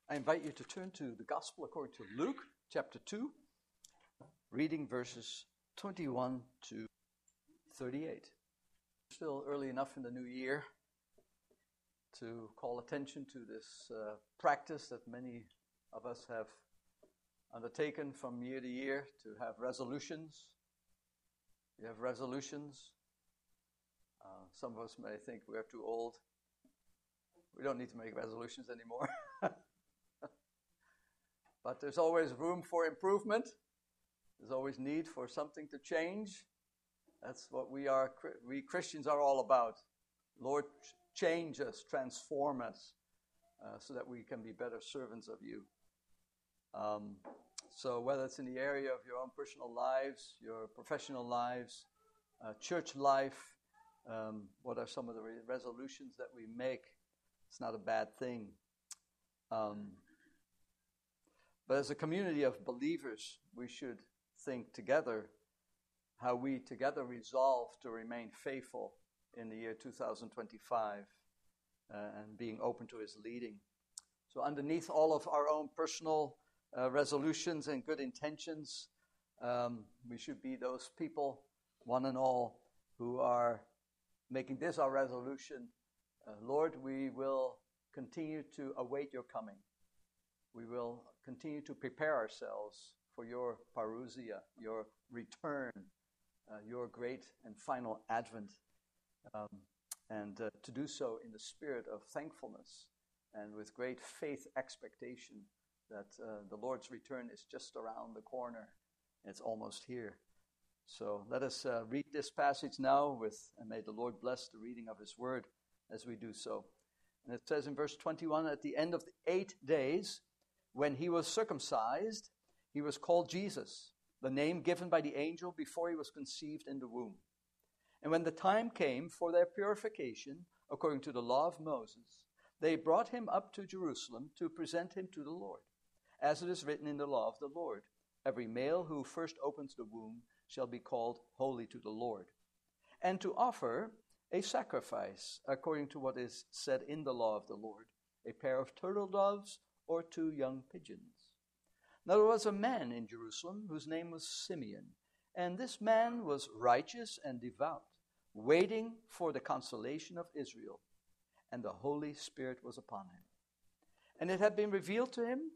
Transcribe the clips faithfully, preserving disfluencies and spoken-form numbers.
I invite you to turn to the Gospel according to Luke, chapter two, reading verses twenty-one to thirty-eight. Still early enough in the new year to call attention to this uh, practice that many of us have undertaken from year to year to have resolutions. We have resolutions. Uh, some of us may think we're too old. We don't need to make resolutions anymore. But there's always room for improvement. There's always need for something to change. That's what we are. We Christians are all about. Lord, change us, transform us, uh, so that we can be better servants of you. Um, so whether it's in the area of your own personal lives, your professional lives, uh, church life, um, what are some of the re- resolutions that we make? It's not a bad thing. Um, but as a community of believers, we should think together how we together resolve to remain faithful in the year two thousand twenty-five uh, and being open to his leading. So underneath all of our own personal uh, resolutions and good intentions, um, we should be those people, one and all, who are making this our resolution. Uh, Lord, we will continue to await your coming. We will continue to prepare ourselves for your parousia, your return, uh, your great and final advent, um, and uh, to do so in the spirit of thankfulness and with great faith expectation that uh, the Lord's return is just around the corner. It's almost here. So let us uh, read this passage now, with, and may the Lord bless the reading of his word as we do so. And it says in verse twenty-one, at the end of the eight days, when he was circumcised, he was called Jesus, the name given by the angel before he was conceived in the womb. And when the time came for their purification, according to the law of Moses, they brought him up to Jerusalem to present him to the Lord. As it is written in the law of the Lord, every male who first opens the womb shall be called holy to the Lord. And to offer a sacrifice, according to what is said in the law of the Lord, a pair of turtle doves or two young pigeons. Now there was a man in Jerusalem whose name was Simeon, and this man was righteous and devout, waiting for the consolation of Israel, and the Holy Spirit was upon him. And it had been revealed to him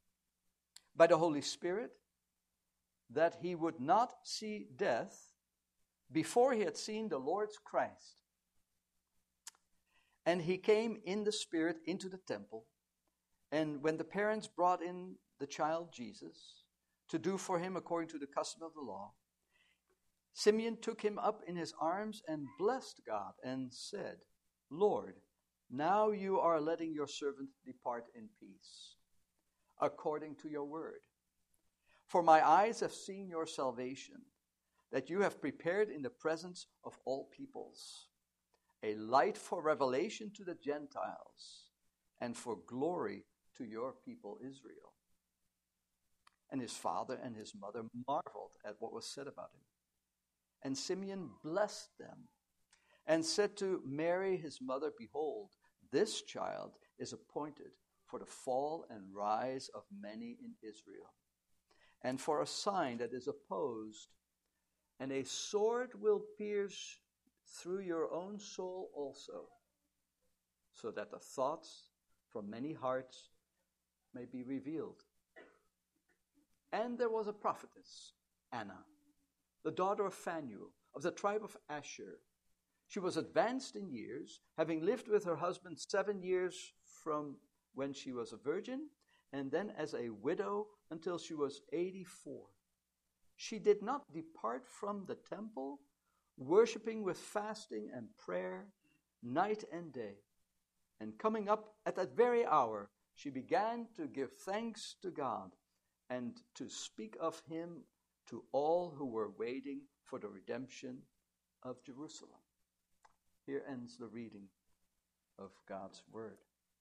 by the Holy Spirit that he would not see death before he had seen the Lord's Christ. And he came in the Spirit into the temple, and when the parents brought in the child Jesus to do for him according to the custom of the law, Simeon took him up in his arms and blessed God and said, Lord, now you are letting your servant depart in peace, according to your word. For my eyes have seen your salvation, that you have prepared in the presence of all peoples, a light for revelation to the Gentiles, and for glory to your people Israel. And his father and his mother marveled at what was said about him. And Simeon blessed them and said to Mary his mother, Behold, this child is appointed for the fall and rise of many in Israel, and for a sign that is opposed, and a sword will pierce through your own soul also, so that the thoughts from many hearts may be revealed. And there was a prophetess, Anna, the daughter of Phanuel, of the tribe of Asher. She was advanced in years, having lived with her husband seven years from when she was a virgin, and then as a widow until she was eighty-four. She did not depart from the temple, worshiping with fasting and prayer night and day. And coming up at that very hour, she began to give thanks to God and to speak of him to all who were waiting for the redemption of Jerusalem. Here ends the reading of God's word.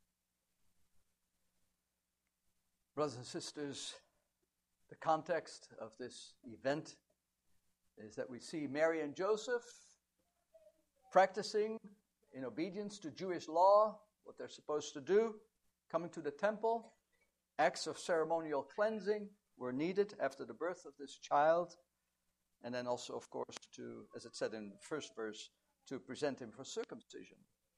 Brothers and sisters, the context of this event is that we see Mary and Joseph practicing in obedience to Jewish law what they're supposed to do, coming to the temple, acts of ceremonial cleansing were needed after the birth of this child. And then also, of course, to, as it said in the first verse, to present him for circumcision.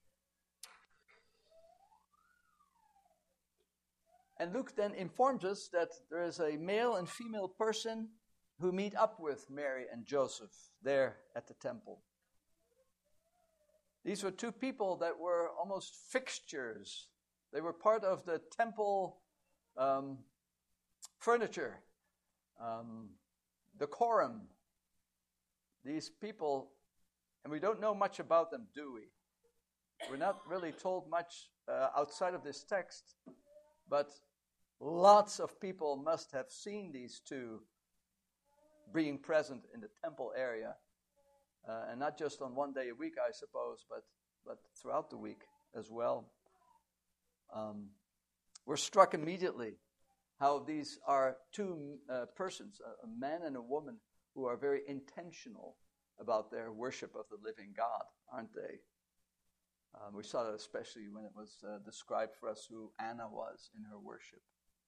And Luke then informs us that there is a male and female person who meet up with Mary and Joseph there at the temple. These were two people that were almost fixtures. They were part of the temple um, furniture, um, decorum. These people, and we don't know much about them, do we? We're not really told much uh, outside of this text, but lots of people must have seen these two being present in the temple area, uh, and not just on one day a week, I suppose, but but throughout the week as well. Um, we're struck immediately how these are two uh, persons, a, a man and a woman, who are very intentional about their worship of the living God, aren't they? Um, we saw that especially when it was uh, described for us who Anna was in her worship.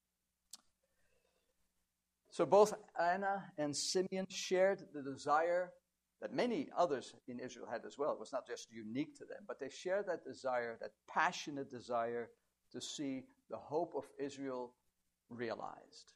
So both Anna and Simeon shared the desire that many others in Israel had as well. It was not just unique to them, but they shared that desire, that passionate desire to see the hope of Israel realized.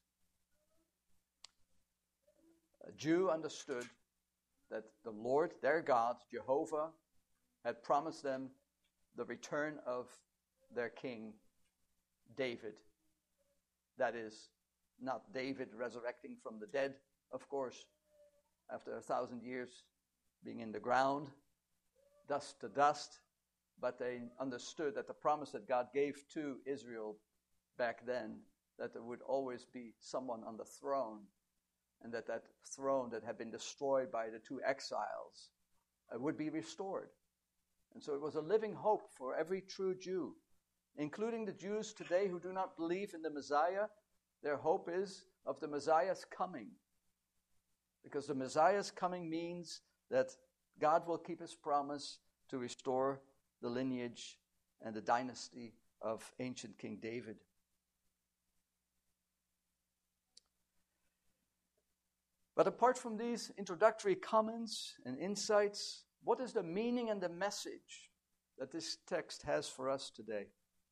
A Jew understood that the Lord, their God, Jehovah, had promised them the return of their king, David. That is, not David resurrecting from the dead, of course, after a thousand years being in the ground, dust to dust, but they understood that the promise that God gave to Israel back then, that there would always be someone on the throne, and that that throne that had been destroyed by the two exiles uh, would be restored. And so it was a living hope for every true Jew, including the Jews today who do not believe in the Messiah. Their hope is of the Messiah's coming. Because the Messiah's coming means that God will keep his promise to restore the lineage and the dynasty of ancient King David. But apart from these introductory comments and insights, what is the meaning and the message that this text has for us today?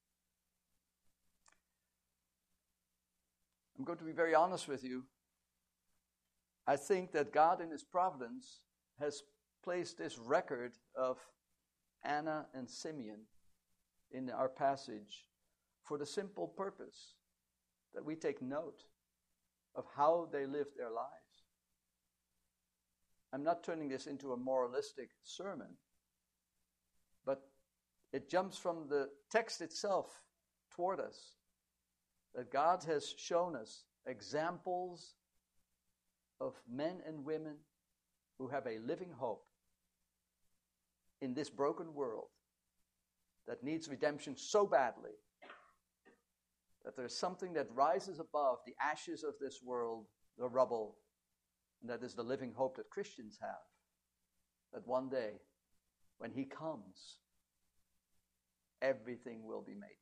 I'm going to be very honest with you. I think that God in his providence has placed this record of Anna and Simeon in our passage for the simple purpose that we take note of how they lived their lives. I'm not turning this into a moralistic sermon, but it jumps from the text itself toward us, that God has shown us examples of men and women who have a living hope in this broken world that needs redemption so badly that there's something that rises above the ashes of this world, the rubble, and that is the living hope that Christians have, that one day, when he comes, everything will be made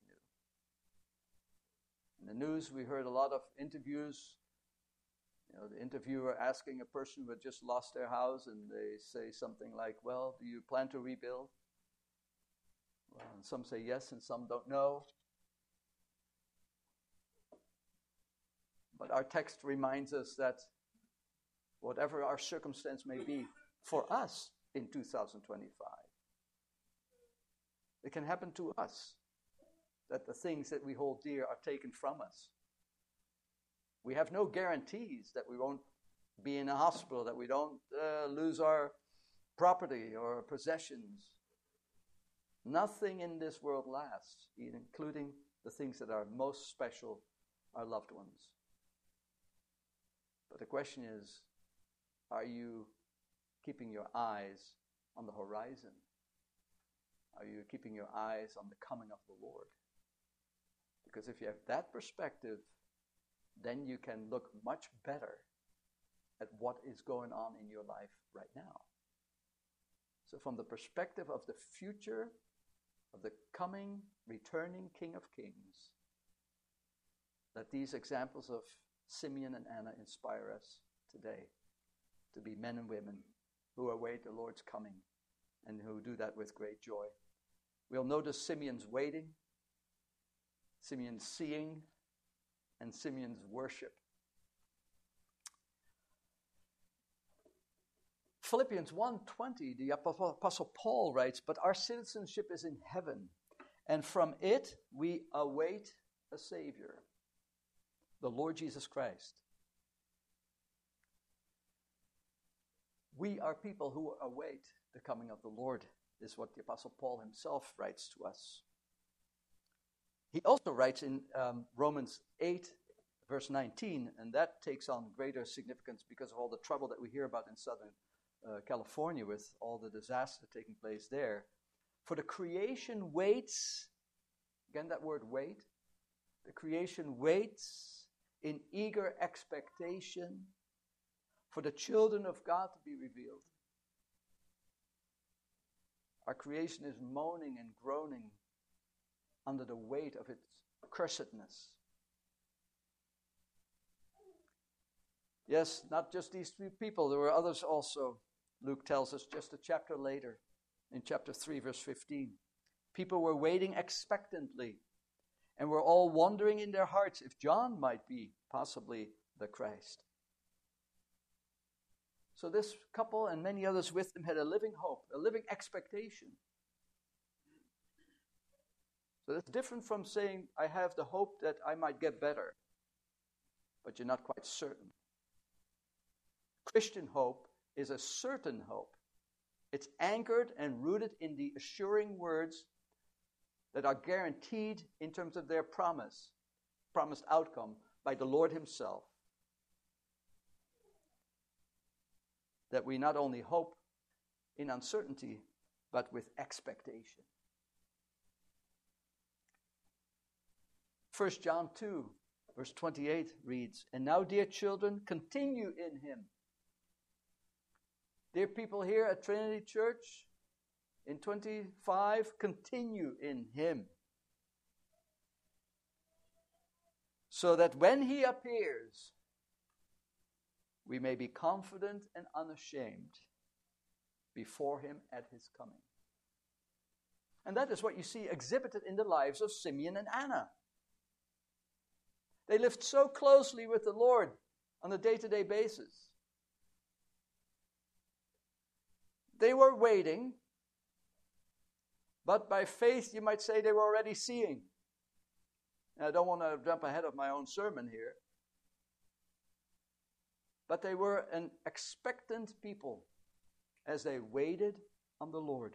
new. In the news, we heard a lot of interviews. You know, the interviewer asking a person who had just lost their house, and they say something like, well, do you plan to rebuild? Well, and some say yes, and some don't know. But our text reminds us that whatever our circumstance may be for us in two thousand twenty-five, it can happen to us that the things that we hold dear are taken from us. We have no guarantees that we won't be in a hospital, that we don't uh, lose our property or possessions. Nothing in this world lasts, including the things that are most special, our loved ones. But the question is, are you keeping your eyes on the horizon? Are you keeping your eyes on the coming of the Lord? Because if you have that perspective, then you can look much better at what is going on in your life right now. So from the perspective of the future, of the coming, returning King of Kings, Let these examples of Simeon and Anna inspire us today to be men and women who await the Lord's coming and who do that with great joy. We'll notice Simeon's waiting, Simeon's seeing, and Simeon's worship. Philippians one twenty, the Apostle Paul writes, "But our citizenship is in heaven, and from it we await a Savior, the Lord Jesus Christ." We are people who await the coming of the Lord, is what the Apostle Paul himself writes to us. He also writes in um, Romans eight, verse nineteen, and that takes on greater significance because of all the trouble that we hear about in Southern uh, California with all the disaster taking place there. For the creation waits, again that word wait, the creation waits in eager expectation for the children of God to be revealed. Our creation is moaning and groaning under the weight of its cursedness. Yes, not just these three people, there were others also. Luke tells us just a chapter later, in chapter three, verse fifteen. People were waiting expectantly and were all wondering in their hearts if John might be possibly the Christ. So this couple and many others with them had a living hope, a living expectation. So that's different from saying, I have the hope that I might get better, but you're not quite certain. Christian hope is a certain hope. It's anchored and rooted in the assuring words that are guaranteed in terms of their promise, promised outcome by the Lord himself. That we not only hope in uncertainty, but with expectation. First John two, verse twenty-eight reads, "And now, dear children, continue in him." Dear people here at Trinity Church, in twenty-five, continue in him. So that when he appears, we may be confident and unashamed before him at his coming. And that is what you see exhibited in the lives of Simeon and Anna. They lived so closely with the Lord on a day-to-day basis. They were waiting, but by faith you might say they were already seeing. And I don't want to jump ahead of my own sermon here. But they were an expectant people as they waited on the Lord.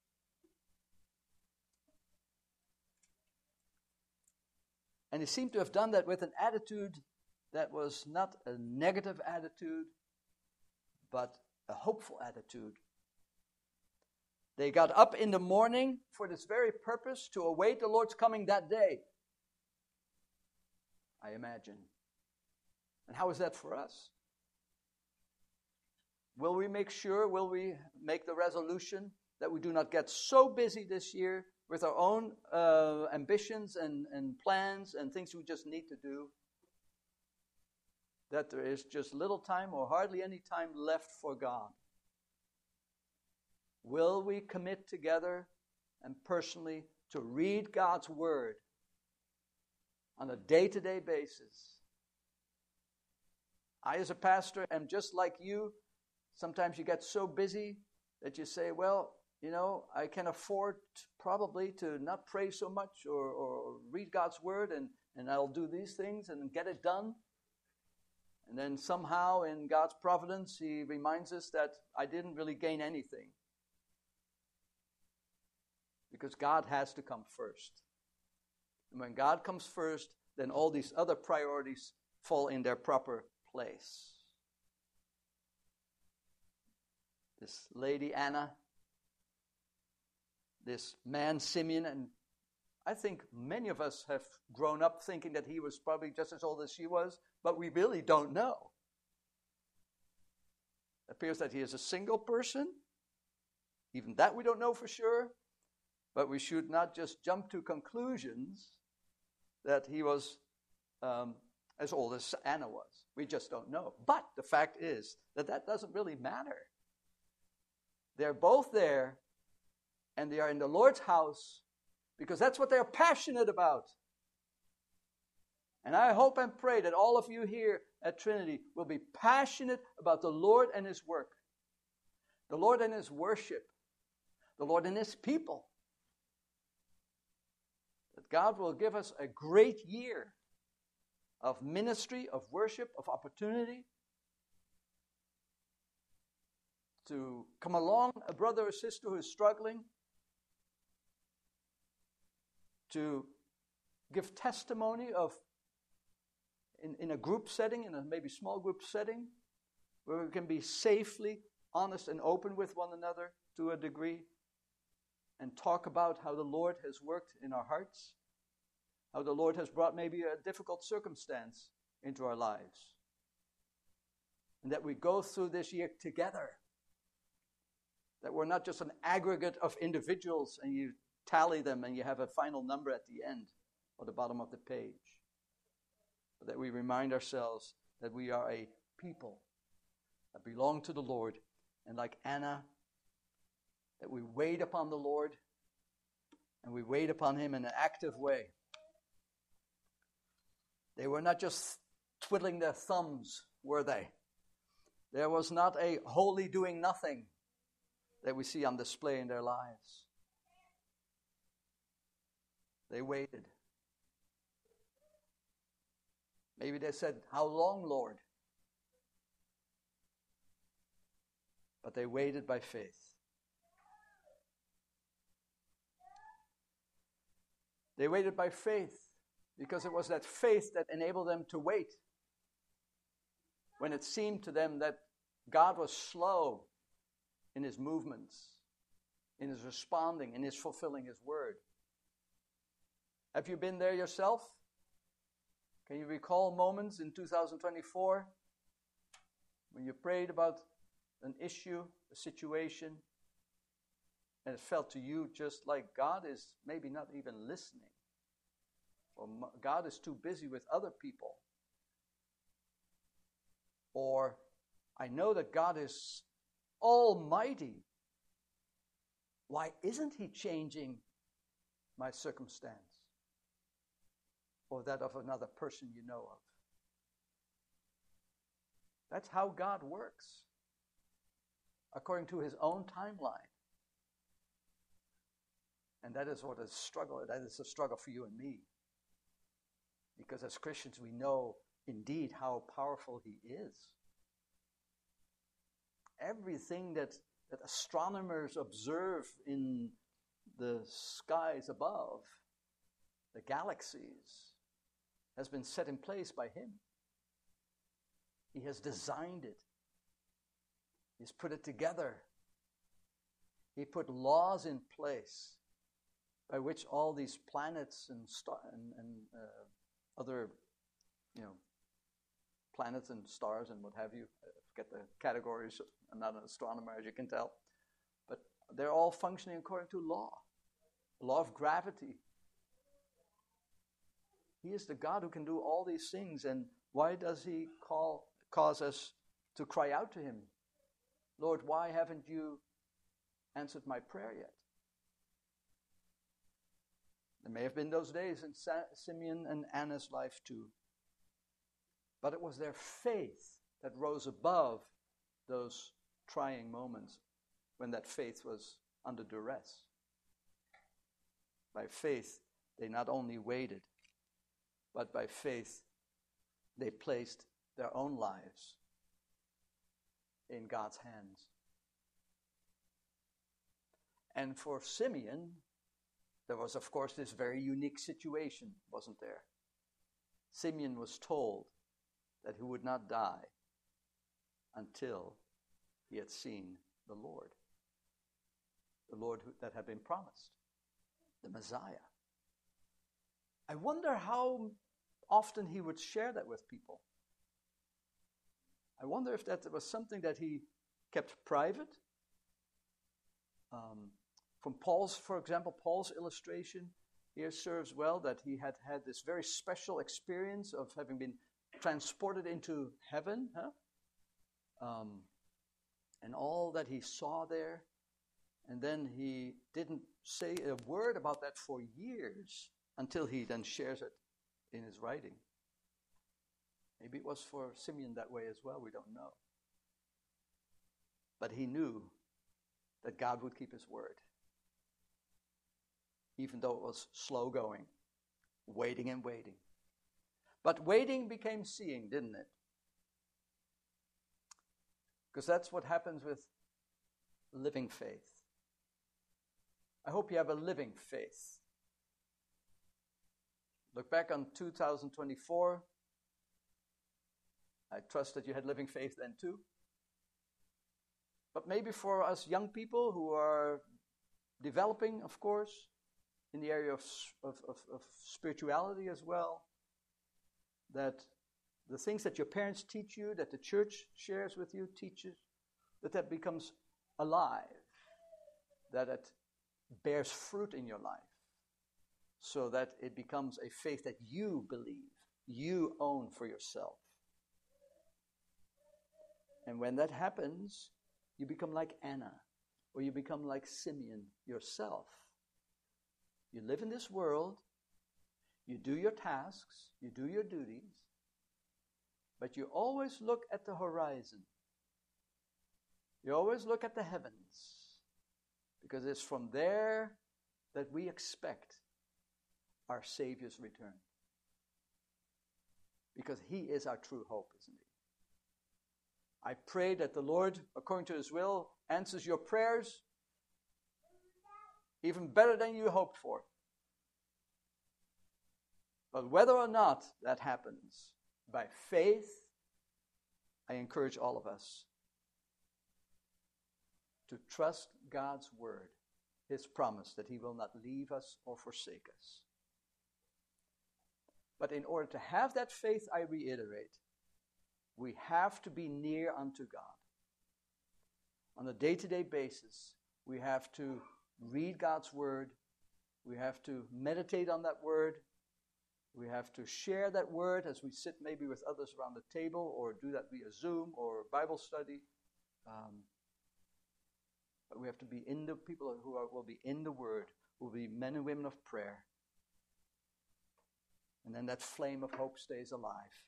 And they seemed to have done that with an attitude that was not a negative attitude, but a hopeful attitude. They got up in the morning for this very purpose, to await the Lord's coming that day, I imagine. And how is that for us? Will we make sure, will we make the resolution that we do not get so busy this year with our own uh, ambitions and, and plans and things we just need to do, that there is just little time or hardly any time left for God? Will we commit together and personally to read God's Word on a day-to-day basis? I, as a pastor, am just like you. Sometimes you get so busy that you say, well, you know, I can afford probably to not pray so much or, or read God's Word, and, and I'll do these things and get it done. And then somehow in God's providence, he reminds us that I didn't really gain anything. Because God has to come first. And when God comes first, then all these other priorities fall in their proper place. This lady Anna, this man Simeon, and I think many of us have grown up thinking that he was probably just as old as she was, but we really don't know. It appears that he is a single person. Even that we don't know for sure. But we should not just jump to conclusions that he was um, as old as Anna was. We just don't know. But the fact is that that doesn't really matter. They're both there, and they are in the Lord's house because that's what they're passionate about. And I hope and pray that all of you here at Trinity will be passionate about the Lord and His work, the Lord and His worship, the Lord and His people. That God will give us a great year of ministry, of worship, of opportunity to come along a brother or sister who is struggling, to give testimony of in, in a group setting, in a maybe small group setting, where we can be safely honest and open with one another to a degree, and talk about how the Lord has worked in our hearts, how the Lord has brought maybe a difficult circumstance into our lives, and that we go through this year together, that we're not just an aggregate of individuals and you tally them and you have a final number at the end or the bottom of the page, but that we remind ourselves that we are a people that belong to the Lord, and like Anna, that we wait upon the Lord and we wait upon Him in an active way. They were not just twiddling their thumbs, were they? There was not a holy doing nothing that we see on display in their lives. They waited. Maybe they said, "How long, Lord?" But they waited by faith. They waited by faith because it was that faith that enabled them to wait when it seemed to them that God was slow in His movements, in His responding, in His fulfilling His word. Have you been there yourself? Can you recall moments in two thousand twenty-four when you prayed about an issue, a situation, and it felt to you just like God is maybe not even listening, or God is too busy with other people, or I know that God is almighty. Why isn't He changing my circumstance or that of another person you know of? That's how God works, according to His own timeline. And that is what is struggle. That is a struggle for you and me. Because as Christians, we know indeed how powerful He is. Everything that, that astronomers observe in the skies above, the galaxies, has been set in place by Him. He has designed it. He's put it together. He put laws in place by which all these planets and star and, and uh, other, you know, planets and stars and what have you. I forget the categories. I'm not an astronomer, as you can tell, but they're all functioning according to law, the law of gravity. He is the God who can do all these things, and why does He call cause us to cry out to Him? Lord, why haven't you answered my prayer yet? There may have been those days in Sa- Simeon and Anna's life too. But it was their faith that rose above those trying moments when that faith was under duress. By faith, they not only waited, but by faith, they placed their own lives in God's hands. And for Simeon, there was, of course, this very unique situation, wasn't there? Simeon was told that he would not die until he had seen the Lord. The Lord who, that had been promised, the Messiah. I wonder how often he would share that with people. I wonder if that was something that he kept private. Um, from Paul's, for example, Paul's illustration, here serves well that he had had this very special experience of having been transported into heaven, huh? Um, and all that he saw there. And then he didn't say a word about that for years until he then shares it in his writing. Maybe it was for Simeon that way as well, we don't know. But he knew that God would keep his word. Even though it was slow going, waiting and waiting. But waiting became seeing, didn't it? Because that's what happens with living faith. I hope you have a living faith. Look back on two thousand twenty-four. I trust that you had living faith then too. But maybe for us young people who are developing, of course, in the area of, of, of, of spirituality as well, that the things that your parents teach you, that the church shares with you, teaches, that that becomes alive, that it bears fruit in your life, so that it becomes a faith that you believe, you own for yourself. And when that happens, you become like Anna, or you become like Simeon yourself. You live in this world, you do your tasks, you do your duties, but you always look at the horizon. You always look at the heavens, because it's from there that we expect our Savior's return. Because he is our true hope, isn't he? I pray that the Lord, according to his will, answers your prayers even better than you hoped for. But whether or not that happens, by faith, I encourage all of us to trust God's word, his promise that he will not leave us or forsake us. But in order to have that faith, I reiterate, we have to be near unto God. On a day-to-day basis, we have to read God's word. We have to meditate on that word. We have to share that word as we sit maybe with others around the table, or do that via Zoom or Bible study. Um, but we have to be in the people who are, will be in the word, who will be men and women of prayer. And then that flame of hope stays alive.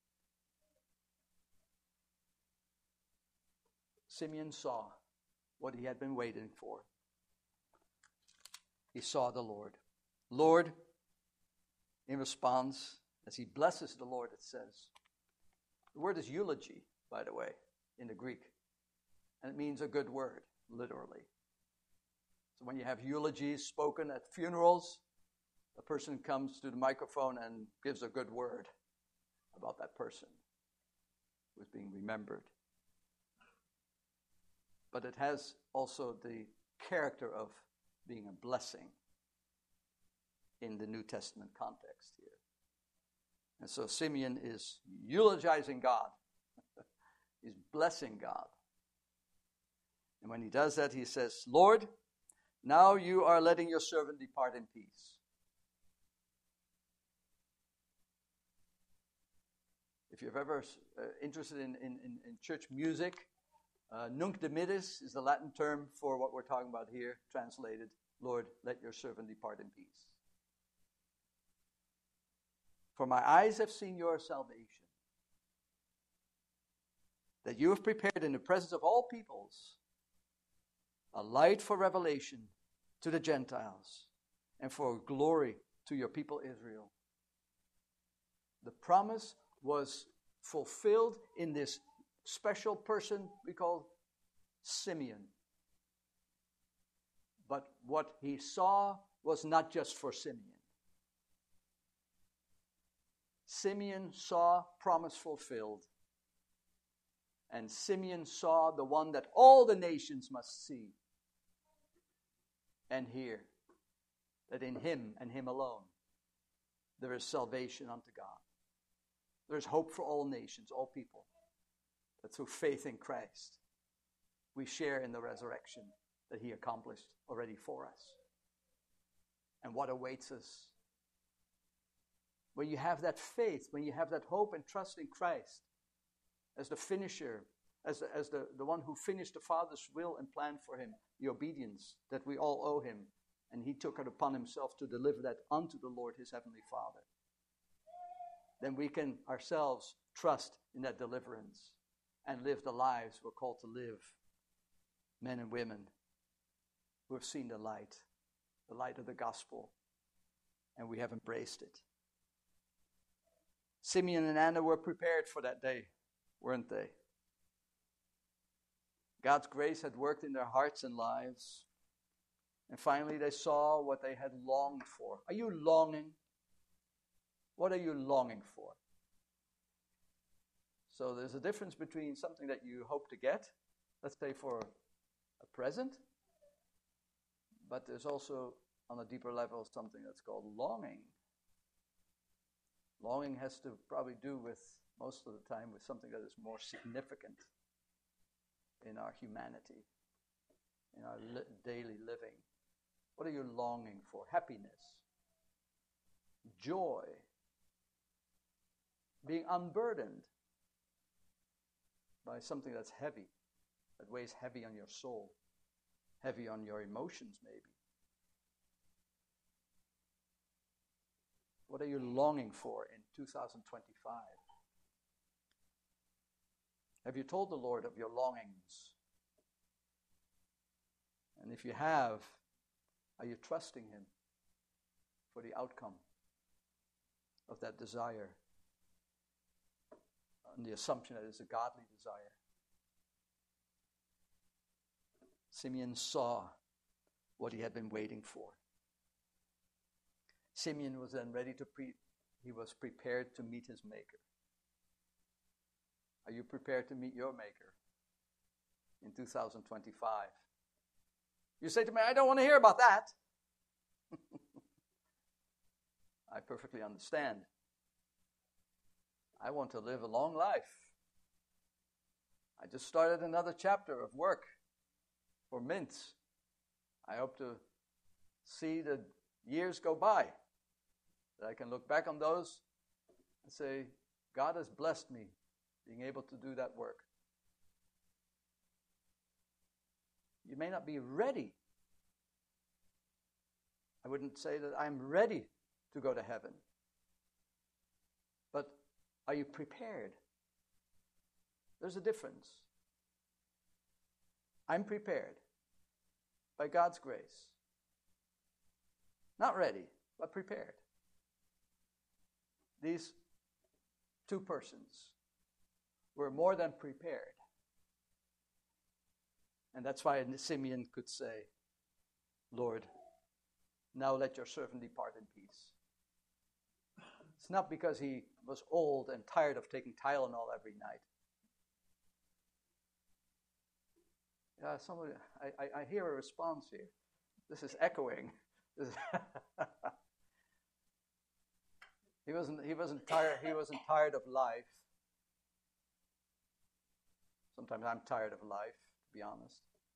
Simeon saw what he had been waiting for. He saw the Lord. Lord, in response, as he blesses the Lord, it says, the word is eulogy, by the way, in the Greek. And it means a good word, literally. So when you have eulogies spoken at funerals, a person comes to the microphone and gives a good word about that person who is being remembered. But it has also the character of being a blessing in the New Testament context here. And so Simeon is eulogizing God. He's blessing God. And when he does that, he says, Lord, now you are letting your servant depart in peace. If you're ever uh, interested in, in, in church music, uh, nunc dimittis is the Latin term for what we're talking about here, translated, Lord, let your servant depart in peace. For my eyes have seen your salvation, that you have prepared in the presence of all peoples a light for revelation to the Gentiles and for glory to your people Israel. The promise was fulfilled in this special person we call Simeon. But what he saw was not just for Simeon. Simeon saw promise fulfilled. And Simeon saw the one that all the nations must see and hear, that in him and him alone there is salvation unto God. There is hope for all nations, all people, that through faith in Christ we share in the resurrection that he accomplished already for us. and what awaits us. When you have that faith, when you have that hope and trust in Christ as the finisher, as the, as the, the one who finished the Father's will and plan for him, the obedience that we all owe him, and he took it upon himself to deliver that unto the Lord, his heavenly Father, then we can ourselves trust in that deliverance and live the lives we're called to live. Men and women who have seen the light, the light of the gospel, and we have embraced it. Simeon and Anna were prepared for that day, weren't they? God's grace had worked in their hearts and lives. And finally they saw what they had longed for. Are you longing? What are you longing for? So there's a difference between something that you hope to get, let's say for a present, but there's also on a deeper level something that's called longing. Longing has to probably do with, most of the time, with something that is more significant in our humanity, in our li- daily living. What are you longing for? Happiness, joy, being unburdened by something that's heavy, that weighs heavy on your soul, heavy on your emotions maybe. What are you longing for in two thousand twenty-five? Have you told the Lord of your longings? And if you have, are you trusting him for the outcome of that desire, on the assumption that it's a godly desire? Simeon saw what he had been waiting for. Simeon was then ready to pre, he was prepared to meet his Maker. Are you prepared to meet your Maker in two thousand twenty-five? You say to me, I don't want to hear about that. I perfectly understand. I want to live a long life. I just started another chapter of work for Mintz. I hope to see the years go by, that I can look back on those and say, God has blessed me being able to do that work. You may not be ready. I wouldn't say that I'm ready to go to heaven. But are you prepared? There's a difference. I'm prepared by God's grace. Not ready, but prepared. These two persons were more than prepared. And that's why Simeon could say, Lord, now let your servant depart in peace. It's not because he was old and tired of taking Tylenol every night. Yeah, somebody, I, I, I hear a response here. This is echoing. This is he wasn't. He wasn't tired. He wasn't tired of life. Sometimes I'm tired of life, to be honest.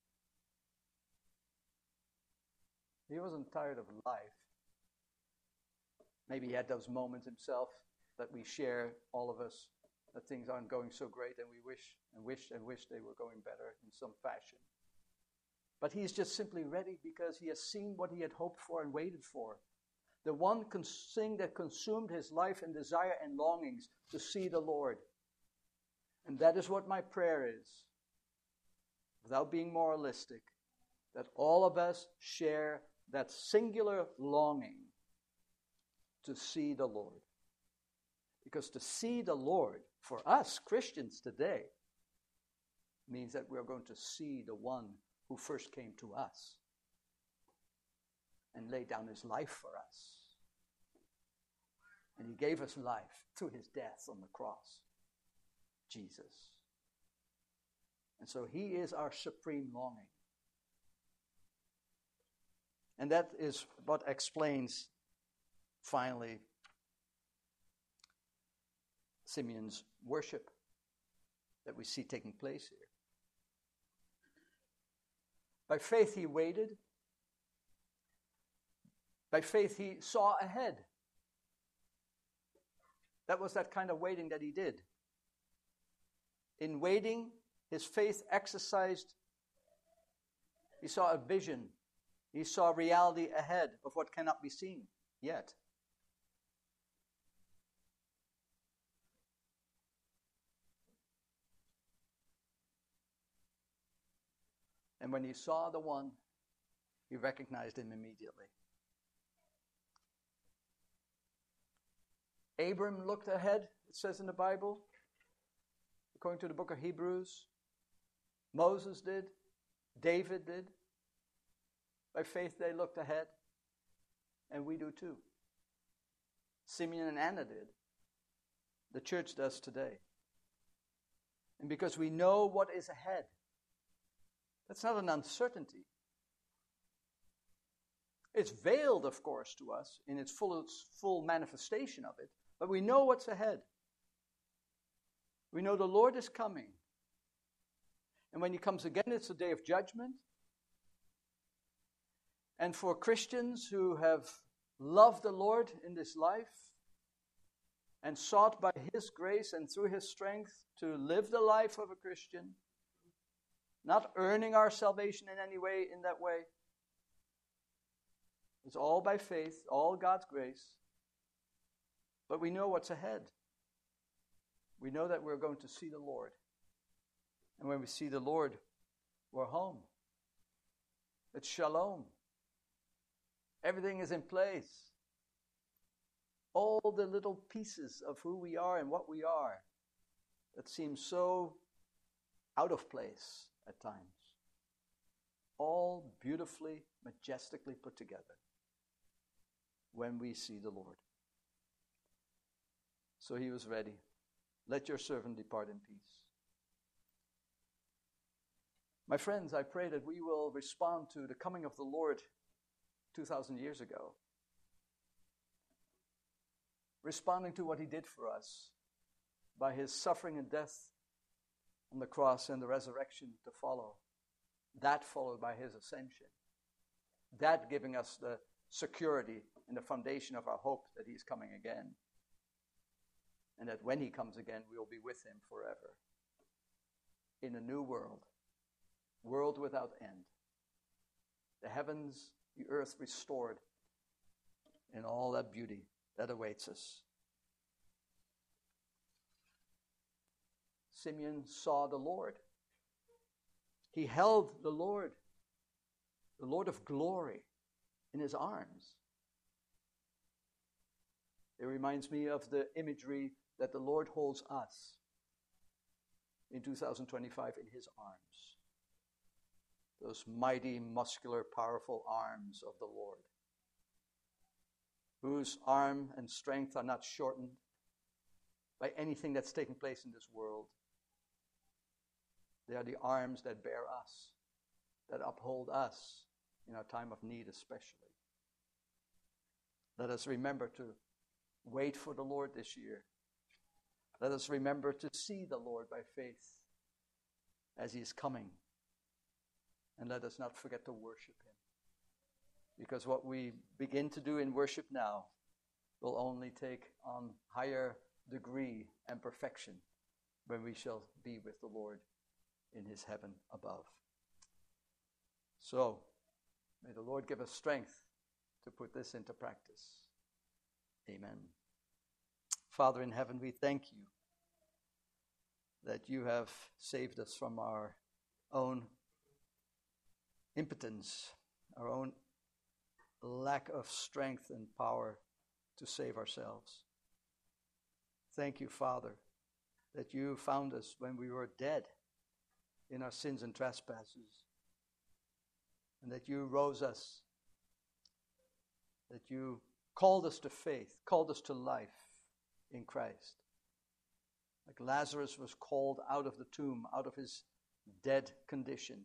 He wasn't tired of life. Maybe he had those moments himself that we share, all of us, that things aren't going so great and we wish and wish and wish they were going better in some fashion. But he's just simply ready because he has seen what he had hoped for and waited for. The one thing that consumed his life and desire and longings to see the Lord. And that is what my prayer is, without being moralistic, that all of us share that singular longing to see the Lord. Because to see the Lord, for us Christians today, means that we're going to see the one who first came to us and laid down his life for us. And he gave us life through his death on the cross, Jesus. And so he is our supreme longing. And that is what explains, finally, Simeon's worship that we see taking place here. By faith he waited. By faith, he saw ahead. That was that kind of waiting that he did. In waiting, his faith exercised. He saw a vision. He saw reality ahead of what cannot be seen yet. And when he saw the one, he recognized him immediately. Abram looked ahead, it says in the Bible, according to the book of Hebrews. Moses did. David did. By faith they looked ahead. And we do too. Simeon and Anna did. The church does today. And because we know what is ahead, that's not an uncertainty. It's veiled, of course, to us in its full, its full manifestation of it, but we know what's ahead. We know the Lord is coming. And when he comes again, it's a day of judgment. And for Christians who have loved the Lord in this life and sought by his grace and through his strength to live the life of a Christian, not earning our salvation in any way in that way. It's all by faith, all God's grace. But we know what's ahead. We know that we're going to see the Lord. And when we see the Lord, we're home. It's shalom. Everything is in place. All the little pieces of who we are and what we are that seem so out of place at times, all beautifully, majestically put together when we see the Lord. So he was ready. Let your servant depart in peace. My friends, I pray that we will respond to the coming of the Lord two thousand years ago, responding to what he did for us by his suffering and death on the cross and the resurrection to follow. That followed by his ascension. That giving us the security and the foundation of our hope that he's coming again. And that when he comes again, we will be with him forever. In a new world. World without end. The heavens, the earth restored. In all that beauty that awaits us. Simeon saw the Lord. He held the Lord, the Lord of glory, in his arms. It reminds me of the imagery that the Lord holds us in two thousand twenty-five in his arms. Those mighty, muscular, powerful arms of the Lord, whose arm and strength are not shortened by anything that's taking place in this world. They are the arms that bear us, that uphold us in our time of need especially. Let us remember to wait for the Lord this year. Let us remember to see the Lord by faith as he is coming. And let us not forget to worship him. Because what we begin to do in worship now will only take on higher degree and perfection when we shall be with the Lord in his heaven above. So, may the Lord give us strength to put this into practice. Amen. Father in heaven, we thank you that you have saved us from our own impotence, our own lack of strength and power to save ourselves. Thank you, Father, that you found us when we were dead in our sins and trespasses, and that you rose us, that you called us to faith, called us to life in Christ. Like Lazarus was called out of the tomb, out of his dead condition,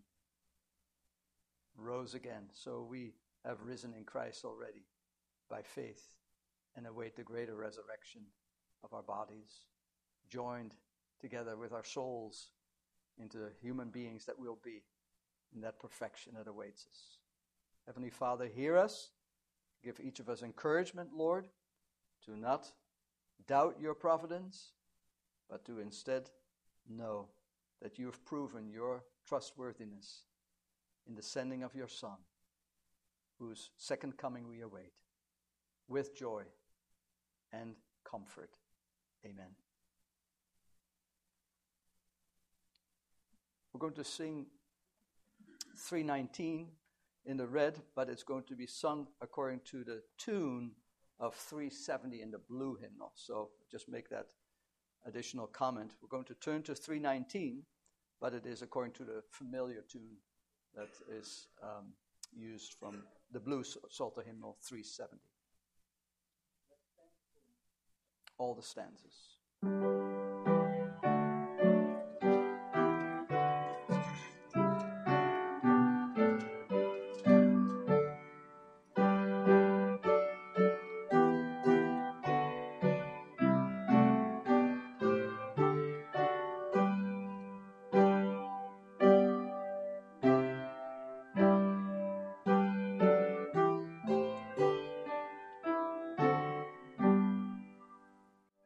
rose again. So we have risen in Christ already by faith and await the greater resurrection of our bodies, joined together with our souls into human beings that we'll be in that perfection that awaits us. Heavenly Father, hear us Give each of us encouragement, Lord, to not doubt your providence, but to instead know that you have proven your trustworthiness in the sending of your Son, whose second coming we await, with joy and comfort. Amen. We're going to sing three nineteen in the red, but it's going to be sung according to the tune of three seventy in the blue hymnal. So just make that additional comment. We're going to turn to three nineteen, but it is according to the familiar tune that is um, used from the blue Psalter hymnal three seventy. All the stanzas.